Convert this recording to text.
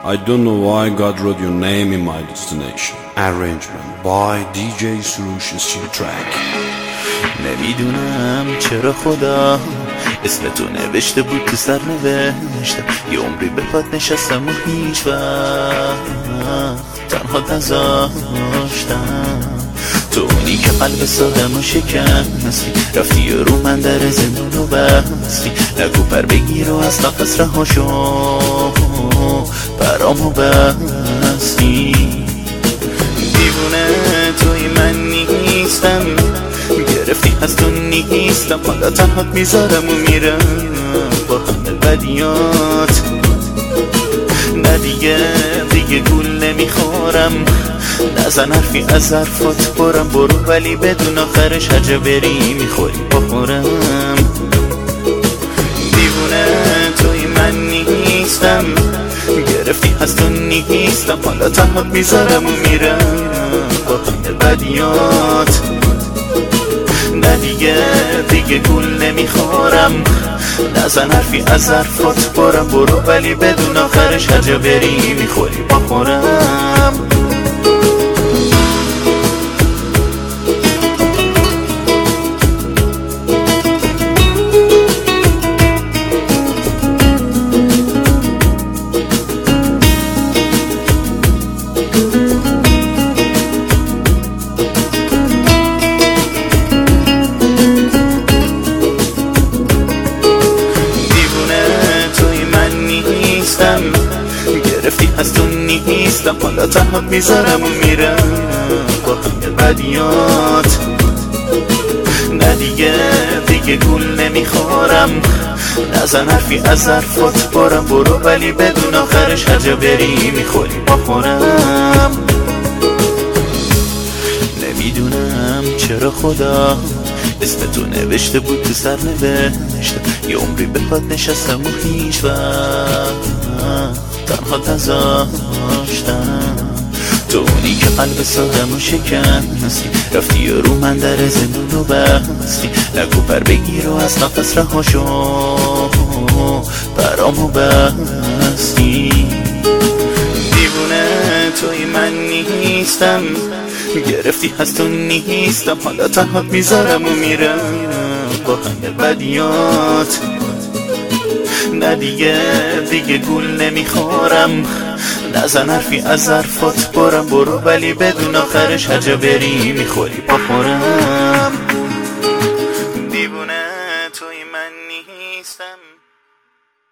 I don't know why God wrote your name in my destination. Arrangement by DJ Surush Steel Track. نمیدونم چرا خدا اسم تو نوشته بود تو سر نوشتم، یه عمری به پات نشستم و هیچ وقت تنها نذاشتم. تو اونی که قلب سادم و شکستی، رفتی رو من در زندون و بستی. نگو پر بگیر و از نفس رها شو، برامو بستی. دیوونه توی من نیستم، گرفتی از تو نیستم، حالا تنهات میذارم و میرم با همه بدیات. نه دیگه گول نمیخورم، نزن حرفی از حرفات برم. برو ولی بدون آخرش هرجا بری میخوری بخورم. دیوونه توی من نیستم، گرفتی از تو نیستم، حالا تنهات میذارم و میرم با همه بدیات. نه دیگه گول نمیخورم، نزن حرفی از حرفات برم. برو ولی بدون آخرش هرجا بری میخوری بخورم. گرفتی از تو نیستم، حالا تنهات میذارم و میرم با همه بدیات. نه دیگه گول نمیخورم، نزن حرفی از حرفات برم. برو ولی بدون آخرش هرجا بری میخوری بخورم. نمیدونم چرا خدا اسم تو نوشته بود تو سر نوشتم، یه عمری به پات نشستم و هیچ وقت تنها نذاشتم. تو اونی که قلب سادم و شکستی، رفتی رو من در زندون و بستی. نگو پر بگیر و از نفس رها شو، برامو بستی. دیوونه توی من نیستم، گرفتی از تو نیستم، حالا تنهات میذارم و میرم با همه بدیات. نه دیگه گول نمیخورم، نزن حرفی از حرفات برم. برو ولی بدون آخرش هرجا بری میخوری بخورم.